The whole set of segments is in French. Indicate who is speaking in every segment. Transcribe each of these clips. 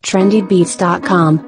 Speaker 1: trendybeats.com.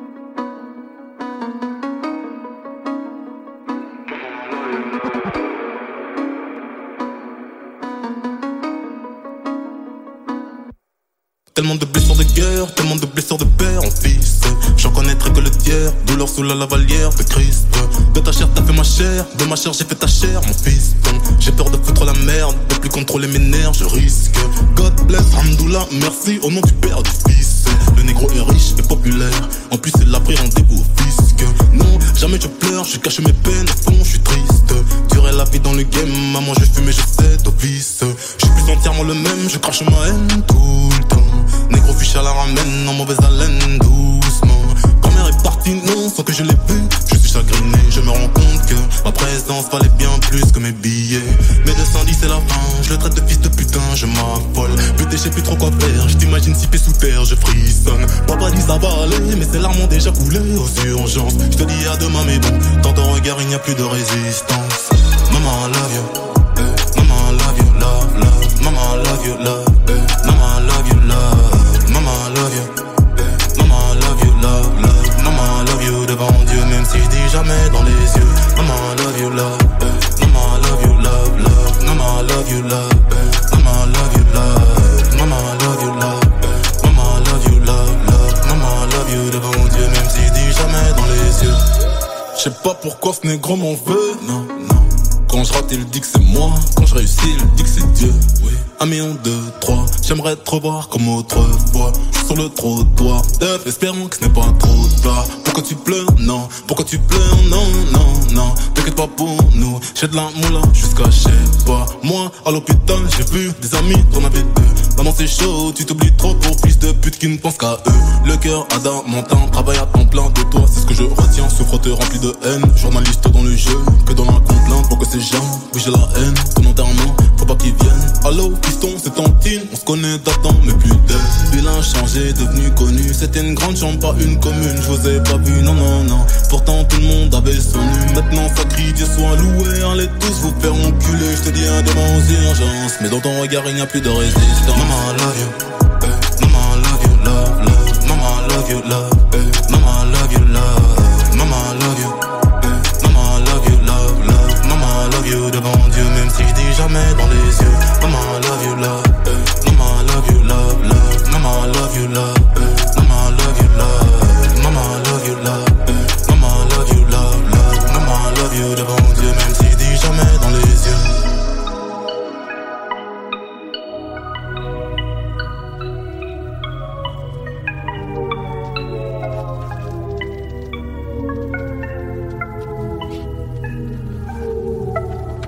Speaker 2: Tellement de blessures de guerre, tellement de blessures de père en fils. J'en connaîtrai que le tiers, douleur sous la lavalière de Christ. De ta chair t'as fait ma chair, de ma chair j'ai fait ta chair mon fils. J'ai peur de foutre la merde, de plus contrôler mes nerfs, je risque. God bless, Hamdoullah, merci au nom du père du fils. Le négro est riche et populaire, en plus il a pris rendez-vous au fisc. Non, jamais je pleure, je cache mes peines, au fond je suis triste. Durer la vie dans le game, maman je fume et je cède au vice. Je suis plus entièrement le même, je crache ma haine tout le temps. Négro fiche à la ramène, en mauvaise haleine, doucement. Grand-mère est partie, non, sans que je l'ai vue. Je suis chagriné, je me rends compte que ma présence valait bien plus que mes billets. Mes 210 c'est la fin, je le traite de fils de putain, je m'affole. Putain, je sais plus trop quoi faire, je t'imagine si pieds sous terre, je frissonne. Papa dit ça va aller, mais ses larmes ont déjà coulé aux urgences. Je te dis à demain, mais bon, dans ton regard il n'y a plus de résistance. Maman, I love you, maman, I love you, love, love. Maman, I love you, love, maman, I love you, love. Maman, I love you, maman, I love you, love, love. Maman, I love you devant Dieu, même si je dis jamais dans les yeux. Maman, I love you, love, maman, I love you, love, love. Maman, I love you, love, maman, I love you, love. Maman, I love you, love, maman, I love you, love, love. Maman, I love you devant Dieu, même si je dis jamais dans les yeux. Je sais pas pourquoi ce négro m'en veut, non, non. Quand je rate, il dit que c'est moi. Quand je réussis, il dit que c'est Dieu. Oui. 1 million, 2, 3. J'aimerais te revoir comme autrefois. Je suis sur le trottoir. Espérons que ce n'est pas trop tard. Pourquoi tu pleures? Non. Pourquoi tu pleures? Non, non, non. T'inquiète pas pour nous. J'ai de la moula jusqu'à je sais pas. Moi, à l'hôpital, j'ai vu des amis, t'en avais deux. Maman, c'est chaud, tu t'oublies trop pour fils de pute qui ne pense qu'à eux. Le cœur adamantin, travaille à temps plein de toi. C'est ce que je retiens. Souffre-te rempli de haine. Journaliste dans le jeu, que dans la complainte. Pour que ces gens, oui j'ai la haine. Volontairement, faut pas qu'ils viennent. Allô, piston, c'est Tantine. On se connaît d'attendre, mais plus d'elle. Bilan changé, devenu connu. C'était une grande chambre, pas une commune. Je vous ai pas vu, non, non, non. Pourtant tout le monde avait son nu. Maintenant ça crie, Dieu soit loué. Allez tous vous faire enculer. Je te dis à demain aux urgences. Mais dans ton regard il n'y a plus de résistance. Maman, I love you, maman, I love you, love, love. Maman, I love you, love, maman, I love you, love. Maman, I love you, maman, I love you, love, love. Maman, I love you devant Dieu, même si je dis jamais dans les yeux. Maman, I love you, love, maman, I love you, love, love. Maman, I love you, love, maman, I love you, love. Maman, I love you, love, maman, I love you, love, love. Maman, I love you devant Dieu, même si je dis jamais dans les yeux.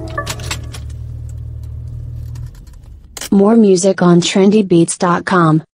Speaker 1: More music on trendybeats.com.